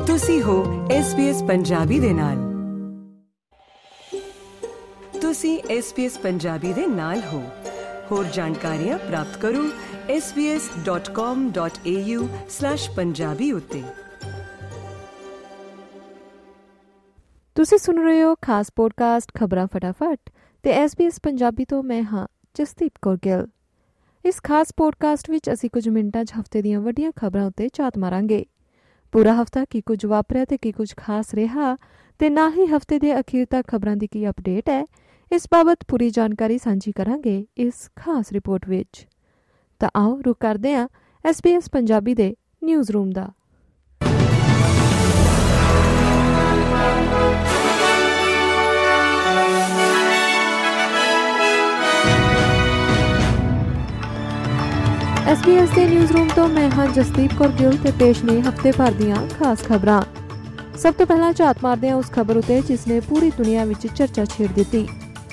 ਤੁਸੀਂ ਹੋ SBS ਪੰਜਾਬੀ ਦੇ ਨਾਲ। ਤੁਸੀਂ SBS ਪੰਜਾਬੀ ਦੇ ਨਾਲ ਹੋ। ਹੋਰ ਜਾਣਕਾਰੀਆਂ ਪ੍ਰਾਪਤ ਕਰੋ sbs.com.au/punjabi ਉੱਤੇ। ਤੁਸੀਂ ਸੁਣ ਰਹੇ ਹੋ ਖਾਸ ਪੋਡਕਾਸਟ ਖਬਰਾਂ ਫਟਾਫਟ ਤੇ SBS ਪੰਜਾਬੀ ਤੋਂ ਮੈਂ ਹਾਂ ਜਸਦੀਪ ਕੌਰ ਗਿੱਲ। ਇਸ ਖਾਸ ਪੋਡਕਾਸਟ ਵਿੱਚ ਅਸੀਂ ਕੁਝ ਮਿੰਟਾਂ 'ਚ ਹਫ਼ਤੇ ਦੀਆਂ ਵੱਡੀਆਂ ਖਬਰਾਂ ਉੱਤੇ ਝਾਤ ਮਾਰਾਂਗੇ। ਪੂਰਾ ਹਫ਼ਤਾ ਕੀ ਕੁਝ ਵਾਪਰਿਆ ਤੇ ਕੀ ਕੁਝ ਖਾਸ ਰਿਹਾ ਤੇ ਨਾ ਹੀ ਹਫ਼ਤੇ ਦੇ ਅਖੀਰ ਤੱਕ ਖਬਰਾਂ ਦੀ ਕੀ ਅਪਡੇਟ ਹੈ, ਇਸ ਬਾਬਤ ਪੂਰੀ ਜਾਣਕਾਰੀ ਸਾਂਝੀ ਕਰਾਂਗੇ ਇਸ ਖਾਸ ਰਿਪੋਰਟ ਵਿੱਚ। ਤਾਂ ਆਓ ਰੁਕ ਕਰਦੇ ਹਾਂ SBS ਪੰਜਾਬੀ ਦੇ ਨਿਊਜ਼ ਰੂਮ ਦਾ। SBS ਦੇ ਨਿਊਜ਼ ਰੂਮ ਤੋਂ ਮੈਂ ਹਾਂ ਜਸਦੀਪ ਕੌਰ ਗਿੱਲ ਤੇ ਪੇਸ਼ ਨੇ ਹਫ਼ਤੇ ਭਰ ਦੀਆਂ ਖਾਸ ਖਬਰਾਂ। ਸਭ ਤੋਂ ਪਹਿਲਾਂ ਝਾਤ ਮਾਰਦੇ ਹਾਂ ਉਸ ਖਬਰ ਉੱਤੇ ਜਿਸ ਨੇ ਪੂਰੀ ਦੁਨੀਆ ਵਿੱਚ ਚਰਚਾ ਛੇੜ ਦਿੱਤੀ।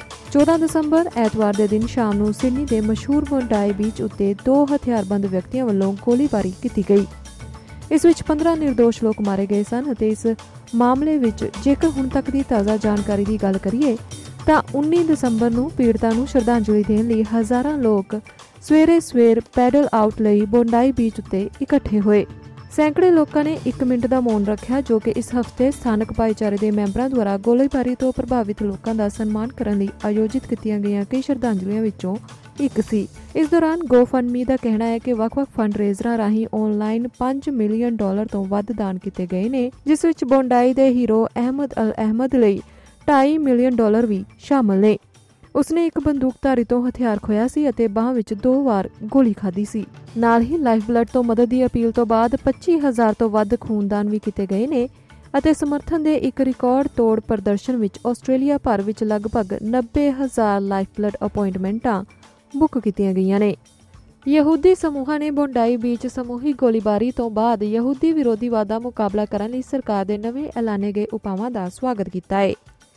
14 ਦਸੰਬਰ ਐਤਵਾਰ ਦੇ ਦਿਨ ਸ਼ਾਮ ਨੂੰ ਸਿਡਨੀ ਦੇ ਮਸ਼ਹੂਰ ਬੋਂਡਾਈ ਬੀਚ ਉੱਤੇ 2 ਹਥਿਆਰਬੰਦ ਵਿਅਕਤੀਆਂ ਵੱਲੋਂ ਗੋਲੀਬਾਰੀ ਕੀਤੀ ਗਈ। ਇਸ ਵਿੱਚ 15 ਨਿਰਦੋਸ਼ ਲੋਕ ਮਾਰੇ ਗਏ ਸਨ ਅਤੇ ਇਸ ਮਾਮਲੇ ਵਿੱਚ ਜੇਕਰ ਹੁਣ ਤੱਕ ਦੀ ਤਾਜ਼ਾ ਜਾਣਕਾਰੀ ਦੀ ਗੱਲ ਕਰੀਏ ਤਾਂ 19 ਦਸੰਬਰ ਨੂੰ ਪੀੜਤਾਂ ਨੂੰ ਸ਼ਰਧਾਂਜਲੀ ਦੇਣ ਲਈ ਹਜ਼ਾਰਾਂ ਲੋਕ ਸਵੇਰ ਪੈਡਲ ਆਊਟ ਲਈ ਬੋਂਡਾਈ ਬੀਚ ਉੱਤੇ ਇਕੱਠੇ ਹੋਏ। ਸੈਂਕੜੇ ਲੋਕਾਂ ਨੇ 1 ਮਿੰਟ ਦਾ ਮੌਨ ਰੱਖਿਆ, ਜੋ ਕਿ ਇਸ ਹਫ਼ਤੇ ਸਥਾਨਕ ਭਾਈਚਾਰੇ ਦੇ ਮੈਂਬਰਾਂ ਦੁਆਰਾ ਗੋਲੀਬਾਰੀ ਤੋਂ ਪ੍ਰਭਾਵਿਤ ਲੋਕਾਂ ਦਾ ਸਨਮਾਨ ਕਰਨ ਲਈ ਆਯੋਜਿਤ ਕੀਤੀਆਂ ਗਈਆਂ ਕਈ ਸ਼ਰਧਾਂਜਲੀਆਂ ਵਿੱਚੋਂ ਇੱਕ ਸੀ। ਇਸ ਦੌਰਾਨ GoFundMe ਦਾ ਕਹਿਣਾ ਹੈ ਕਿ ਵੱਖ-ਵੱਖ ਫੰਡ ਰੇਜ਼ਰਾਂ ਰਾਹੀਂ ਆਨਲਾਈਨ $5 ਮਿਲੀਅਨ ਤੋਂ ਵੱਧ ਦਾਨ ਕੀਤੇ ਗਏ ਨੇ, ਜਿਸ ਵਿੱਚ ਬੋਂਡਾਈ ਦੇ ਹੀਰੋ ਅਹਿਮਦ ਅਲ ਅਹਿਮਦ ਲਈ $2.5 ਮਿਲੀਅਨ ਵੀ ਸ਼ਾਮਲ ਨੇ। ਉਸਨੇ ਇੱਕ ਬੰਦੂਕਧਾਰੀ ਤੋਂ ਹਥਿਆਰ ਖੋਇਆ ਸੀ ਅਤੇ ਬਾਂਹ ਵਿੱਚ 2 ਵਾਰ ਗੋਲੀ ਖਾਧੀ ਸੀ। ਨਾਲ ਹੀ ਲਾਈਫ ਬਲੱਡ ਤੋਂ ਮਦਦ ਦੀ ਅਪੀਲ ਤੋਂ ਬਾਅਦ 25,000 ਤੋਂ ਵੱਧ ਖੂਨਦਾਨ ਵੀ ਕੀਤੇ ਗਏ ਨੇ ਅਤੇ ਸਮਰਥਨ ਦੇ ਇੱਕ ਰਿਕਾਰਡ ਤੋੜ ਪ੍ਰਦਰਸ਼ਨ ਵਿੱਚ ਆਸਟ੍ਰੇਲੀਆ ਭਰ ਵਿੱਚ ਲਗਭਗ 90,000 ਲਾਈਫ ਬਲੱਡ ਅਪਾਇੰਟਮੈਂਟਾਂ ਬੁੱਕ ਕੀਤੀਆਂ ਗਈਆਂ ਨੇ। ਯਹੂਦੀ ਸਮੂਹਾਂ ਨੇ ਬੋਂਡਾਈ ਬੀਚ ਸਮੂਹਿਕ ਗੋਲੀਬਾਰੀ ਤੋਂ ਬਾਅਦ ਯਹੂਦੀ ਵਿਰੋਧੀਵਾਦ ਦਾ ਮੁਕਾਬਲਾ ਕਰਨ ਲਈ ਸਰਕਾਰ ਦੇ ਨਵੇਂ ਐਲਾਨੇ ਗਏ ਉਪਾਵਾਂ ਦਾ ਸਵਾਗਤ ਕੀਤਾ ਹੈ।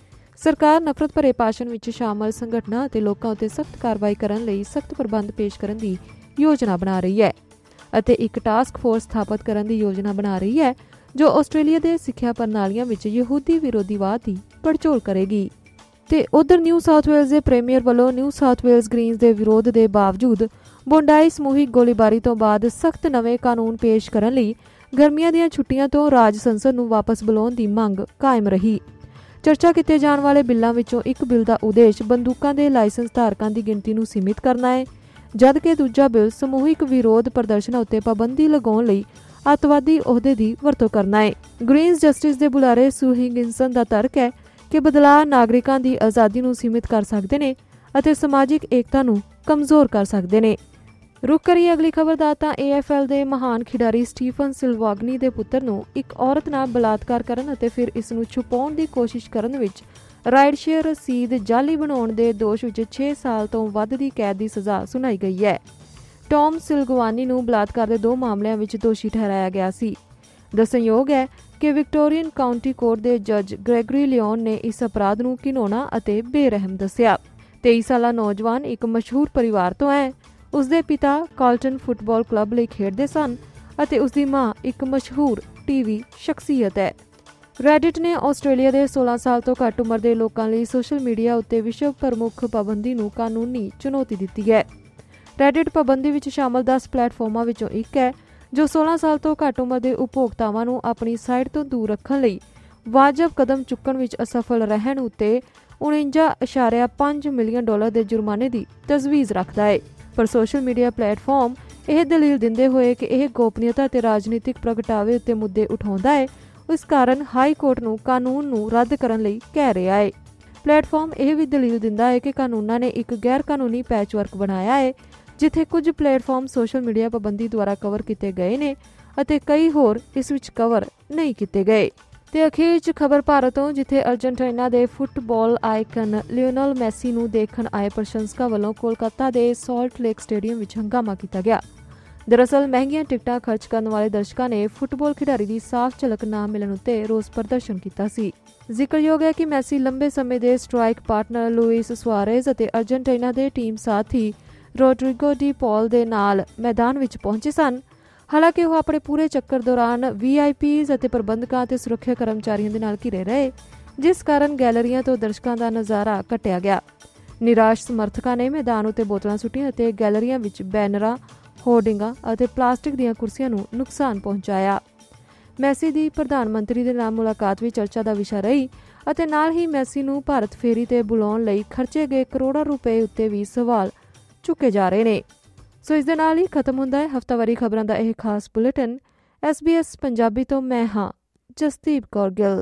ਸਰਕਾਰ ਨਫ਼ਰਤ ਭਰੇ ਭਾਸ਼ਣ ਵਿੱਚ ਸ਼ਾਮਲ ਸੰਗਠਨਾਂ ਅਤੇ ਲੋਕਾਂ ਉੱਤੇ ਸਖਤ ਕਾਰਵਾਈ ਕਰਨ ਲਈ ਸਖਤ ਪ੍ਰਬੰਧ ਪੇਸ਼ ਕਰਨ ਦੀ ਯੋਜਨਾ ਬਣਾ ਰਹੀ ਹੈ ਅਤੇ ਇੱਕ ਟਾਸਕ ਫੋਰਸ ਸਥਾਪਿਤ ਕਰਨ ਦੀ ਯੋਜਨਾ ਬਣਾ ਰਹੀ ਹੈ ਜੋ ਆਸਟ੍ਰੇਲੀਆ ਦੇ ਸਿੱਖਿਆ ਪ੍ਰਣਾਲੀਆਂ ਵਿੱਚ ਯਹੂਦੀ ਵਿਰੋਧੀਵਾਦ ਦੀ ਪੜਚੋਲ ਕਰੇਗੀ। ਤੇ ਉਧਰ ਨਿਊ ਸਾਊਥ ਵੇਲਜ਼ ਦੇ ਪ੍ਰੀਮੀਅਰ ਵੱਲੋਂ ਨਿਊ ਸਾਊਥ ਵੇਲਜ਼ ਗ੍ਰੀਨਜ਼ ਦੇ ਵਿਰੋਧ ਦੇ ਬਾਵਜੂਦ ਬੋਂਡਾਈ ਸਮੂਹਿਕ ਗੋਲੀਬਾਰੀ ਤੋਂ ਬਾਅਦ ਸਖਤ ਨਵੇਂ ਕਾਨੂੰਨ ਪੇਸ਼ ਕਰਨ ਲਈ ਗਰਮੀਆਂ ਦੀਆਂ ਛੁੱਟੀਆਂ ਤੋਂ ਰਾਜ ਸੰਸਦ ਨੂੰ ਵਾਪਸ ਬੁਲਾਉਣ ਦੀ ਮੰਗ ਕਾਇਮ ਰਹੀ। ਚਰਚਾ ਕੀਤੇ ਜਾਣ ਵਾਲੇ ਬਿੱਲਾਂ ਵਿੱਚੋਂ ਇੱਕ ਬਿੱਲ ਦਾ ਉਦੇਸ਼ ਬੰਦੂਕਾਂ ਦੇ ਲਾਇਸੈਂਸ ਧਾਰਕਾਂ ਦੀ ਗਿਣਤੀ ਨੂੰ ਸੀਮਿਤ ਕਰਨਾ ਹੈ, ਜਦਕਿ ਦੂਜਾ ਬਿੱਲ ਸਮੂਹਿਕ ਵਿਰੋਧ ਪ੍ਰਦਰਸ਼ਨਾਂ ਉੱਤੇ ਪਾਬੰਦੀ ਲਗਾਉਣ ਲਈ ਅੱਤਵਾਦੀ ਅਹੁਦੇ ਦੀ ਵਰਤੋਂ ਕਰਨਾ ਹੈ। ਗ੍ਰੀਨਜ਼ ਜਸਟਿਸ ਦੇ ਬੁਲਾਰੇ ਸੂ ਹਿਗਿਨਸਨ ਦਾ ਤਰਕ ਹੈ ਕਿ ਬਦਲਾਅ ਨਾਗਰਿਕਾਂ ਦੀ ਆਜ਼ਾਦੀ ਨੂੰ ਸੀਮਿਤ ਕਰ ਸਕਦੇ ਨੇ ਅਤੇ ਸਮਾਜਿਕ ਏਕਤਾ ਨੂੰ ਕਮਜ਼ੋਰ ਕਰ ਸਕਦੇ ਨੇ। ਰੁਕ ਕਰੀਏ ਅਗਲੀ ਖਬਰ ਦਾ ਤਾਂ AFL ਦੇ ਮਹਾਨ ਖਿਡਾਰੀ ਸਟੀਫਨ ਸਿਲਵਾਗਨੀ ਦੇ ਪੁੱਤਰ ਨੂੰ ਇੱਕ ਔਰਤ ਨਾਲ ਬਲਾਤਕਾਰ ਕਰਨ ਅਤੇ ਫਿਰ ਇਸ ਨੂੰ ਛੁਪਾਉਣ ਦੀ ਕੋਸ਼ਿਸ਼ ਕਰਨ ਵਿੱਚ ਰਾਈਡਸ਼ੇਅਰ ਰਸੀਦ ਜਾਲੀ ਬਣਾਉਣ ਦੇ ਦੋਸ਼ ਵਿੱਚ 6 ਸਾਲ ਤੋਂ ਵੱਧ ਦੀ ਕੈਦ ਦੀ ਸਜ਼ਾ ਸੁਣਾਈ ਗਈ ਹੈ। ਟੌਮ ਸਿਲਗਵਾਨੀ ਨੂੰ ਬਲਾਤਕਾਰ ਦੇ 2 ਮਾਮਲਿਆਂ ਵਿੱਚ ਦੋਸ਼ੀ ਠਹਿਰਾਇਆ ਗਿਆ ਸੀ। ਦੱਸਣਯੋਗ ਹੈ ਕਿ ਵਿਕਟੋਰੀਅਨ ਕਾਉਂਟੀ ਕੋਰਟ ਦੇ ਜੱਜ ਗ੍ਰੈਗਰੀ ਲਿਓਨ ਨੇ ਇਸ ਅਪਰਾਧ ਨੂੰ ਘਿਨੌਣਾ ਅਤੇ ਬੇਰਹਿਮ ਦੱਸਿਆ। 23 ਸਾਲਾ ਨੌਜਵਾਨ ਇੱਕ ਮਸ਼ਹੂਰ ਪਰਿਵਾਰ ਤੋਂ ਹੈ। ਉਸਦੇ ਪਿਤਾ ਕਾਲਟਨ ਫੁੱਟਬਾਲ ਕਲੱਬ ਲਈ ਖੇਡਦੇ ਸਨ ਅਤੇ ਉਸਦੀ ਮਾਂ ਇੱਕ ਮਸ਼ਹੂਰ TV ਸ਼ਖਸੀਅਤ ਹੈ। ਰੈਡਿਟ ਨੇ ਆਸਟ੍ਰੇਲੀਆ ਦੇ 16 ਸਾਲ ਤੋਂ ਘੱਟ ਉਮਰ ਦੇ ਲੋਕਾਂ ਲਈ ਸੋਸ਼ਲ ਮੀਡੀਆ ਉੱਤੇ ਵਿਸ਼ਵ ਪ੍ਰਮੁੱਖ ਪਾਬੰਦੀ ਨੂੰ ਕਾਨੂੰਨੀ ਚੁਣੌਤੀ ਦਿੱਤੀ ਹੈ। ਰੈਡਿਟ ਪਾਬੰਦੀ ਵਿੱਚ ਸ਼ਾਮਲ 10 ਪਲੇਟਫਾਰਮਾਂ ਵਿੱਚੋਂ ਇੱਕ ਹੈ ਜੋ 16 ਸਾਲ ਤੋਂ ਘੱਟ ਉਮਰ ਦੇ ਉਪਭੋਗਤਾਵਾਂ ਨੂੰ ਆਪਣੀ ਸਾਈਟ ਤੋਂ ਦੂਰ ਰੱਖਣ ਲਈ ਵਾਜਬ ਕਦਮ ਚੁੱਕਣ ਵਿੱਚ ਅਸਫਲ ਰਹਿਣ ਉੱਤੇ $49.5 ਮਿਲੀਅਨ ਦੇ ਜੁਰਮਾਨੇ ਦੀ ਤਜਵੀਜ਼ ਰੱਖਦਾ ਹੈ। ਪਰ ਸੋਸ਼ਲ ਮੀਡੀਆ ਪਲੇਟਫਾਰਮ ਇਹ ਦਲੀਲ ਦਿੰਦੇ ਹੋਏ ਕਿ ਇਹ ਗੋਪਨੀਯਤਾ ਅਤੇ ਰਾਜਨੀਤਿਕ ਪ੍ਰਗਟਾਵੇ ਉੱਤੇ ਮੁੱਦੇ ਉਠਾਉਂਦਾ ਹੈ, ਇਸ ਕਾਰਨ ਹਾਈ ਕੋਰਟ ਨੂੰ ਕਾਨੂੰਨ ਨੂੰ ਰੱਦ ਕਰਨ ਲਈ ਕਹਿ ਰਿਹਾ ਹੈ। ਪਲੇਟਫਾਰਮ ਇਹ ਵੀ ਦਲੀਲ ਦਿੰਦਾ ਹੈ ਕਿ ਕਾਨੂੰਨਾਂ ਨੇ ਇੱਕ ਗੈਰ ਕਾਨੂੰਨੀ ਪੈਚਵਰਕ ਬਣਾਇਆ ਹੈ, ਜਿੱਥੇ ਕੁਝ ਪਲੇਟਫਾਰਮ ਸੋਸ਼ਲ ਮੀਡੀਆ ਪਾਬੰਦੀ ਦੁਆਰਾ ਕਵਰ ਕੀਤੇ ਗਏ ਨੇ ਅਤੇ ਕਈ ਹੋਰ ਇਸ ਵਿੱਚ ਕਵਰ ਨਹੀਂ ਕੀਤੇ ਗਏ। ਤੇ ਅਖੀਰ 'ਚ ਖਬਰ ਭਾਰਤ ਤੋਂ, ਜਿੱਥੇ ਅਰਜਨਟੀਨਾ ਦੇ ਫੁੱਟਬਾਲ ਆਈਕਨ ਲਿਓਨਲ ਮੈਸੀ ਨੂੰ ਦੇਖਣ ਆਏ ਪ੍ਰਸ਼ੰਸਕਾਂ ਵੱਲੋਂ ਕੋਲਕਾਤਾ ਦੇ ਸਾਲਟ ਲੇਕ ਸਟੇਡੀਅਮ ਵਿੱਚ ਹੰਗਾਮਾ ਕੀਤਾ ਗਿਆ। ਦਰਅਸਲ ਮਹਿੰਗੀਆਂ ਟਿਕਟਾਂ ਖਰਚ ਕਰਨ ਵਾਲੇ ਦਰਸ਼ਕਾਂ ਨੇ ਫੁੱਟਬਾਲ ਖਿਡਾਰੀ ਦੀ ਸਾਫ਼ ਝਲਕ ਨਾ ਮਿਲਣ ਉੱਤੇ ਰੋਸ ਪ੍ਰਦਰਸ਼ਨ ਕੀਤਾ ਸੀ। ਜ਼ਿਕਰਯੋਗ ਹੈ ਕਿ ਮੈਸੀ ਲੰਬੇ ਸਮੇਂ ਦੇ ਸਟ੍ਰਾਈਕ ਪਾਰਟਨਰ ਲੂਇਸ ਸੁਆਰੇਜ਼ ਅਤੇ ਅਰਜਨਟੀਨਾ ਦੇ ਟੀਮ ਸਾਥੀ ਰੋਡਰਿਗੋ ਡੀ ਪੌਲ ਦੇ ਨਾਲ ਮੈਦਾਨ ਵਿੱਚ ਪਹੁੰਚੇ ਸਨ। ਹਾਲਾਂਕਿ ਉਹ ਆਪਣੇ ਪੂਰੇ ਚੱਕਰ ਦੌਰਾਨ VIPs ਅਤੇ ਪ੍ਰਬੰਧਕਾਂ ਅਤੇ ਸੁਰੱਖਿਆ ਕਰਮਚਾਰੀਆਂ ਦੇ ਨਾਲ ਘਿਰੇ ਰਹੇ, ਜਿਸ ਕਾਰਨ ਗੈਲਰੀਆਂ ਤੋਂ ਦਰਸ਼ਕਾਂ ਦਾ ਨਜ਼ਾਰਾ ਘਟਿਆ ਗਿਆ। ਨਿਰਾਸ਼ ਸਮਰਥਕਾਂ ਨੇ ਮੈਦਾਨ ਉੱਤੇ ਬੋਤਲਾਂ ਸੁੱਟੀਆਂ ਅਤੇ ਗੈਲਰੀਆਂ ਵਿੱਚ ਬੈਨਰਾਂ, ਹੋਰਡਿੰਗਾਂ ਅਤੇ ਪਲਾਸਟਿਕ ਦੀਆਂ ਕੁਰਸੀਆਂ ਨੂੰ ਨੁਕਸਾਨ ਪਹੁੰਚਾਇਆ। ਮੈਸੀ ਦੀ ਪ੍ਰਧਾਨ ਮੰਤਰੀ ਦੇ ਨਾਲ ਮੁਲਾਕਾਤ ਵੀ ਚਰਚਾ ਦਾ ਵਿਸ਼ਾ ਰਹੀ ਅਤੇ ਨਾਲ ਹੀ ਮੈਸੀ ਨੂੰ ਭਾਰਤ ਫੇਰੀ ਤੇ ਬੁਲਾਉਣ ਲਈ ਖਰਚੇ ਗਏ ਕਰੋੜਾਂ ਰੁਪਏ ਉੱਤੇ ਵੀ ਸਵਾਲ ਚੁੱਕੇ ਜਾ ਰਹੇ ਨੇ। ਸੋ ਇਸ ਦੇ ਨਾਲ ਹੀ ਖਤਮ ਹੁੰਦਾ ਹੈ ਹਫ਼ਤਾਵਾਰੀ ਖਬਰਾਂ ਦਾ ਇਹ ਖਾਸ ਬੁਲੇਟਿਨ। SBS ਪੰਜਾਬੀ ਤੋਂ ਮੈਂ ਹਾਂ ਜਸਦੀਪ ਕੌਰ ਗਿੱਲ।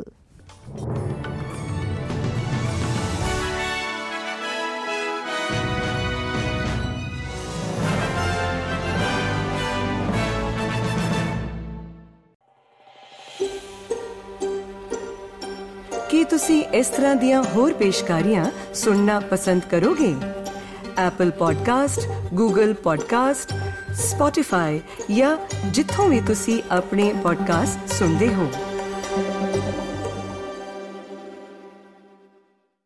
ਕੀ ਤੁਸੀਂ ਇਸ ਤਰ੍ਹਾਂ ਦੀਆਂ ਹੋਰ ਪੇਸ਼ਕਾਰੀਆਂ ਸੁਣਨਾ ਪਸੰਦ ਕਰੋਗੇ? Apple Podcast, Google Podcast, Spotify ਜਾਂ ਜਿੱਥੋਂ ਵੀ ਤੁਸੀਂ ਆਪਣੇ ਪੋਡਕਾਸਟ ਸੁਣਦੇ ਹੋ।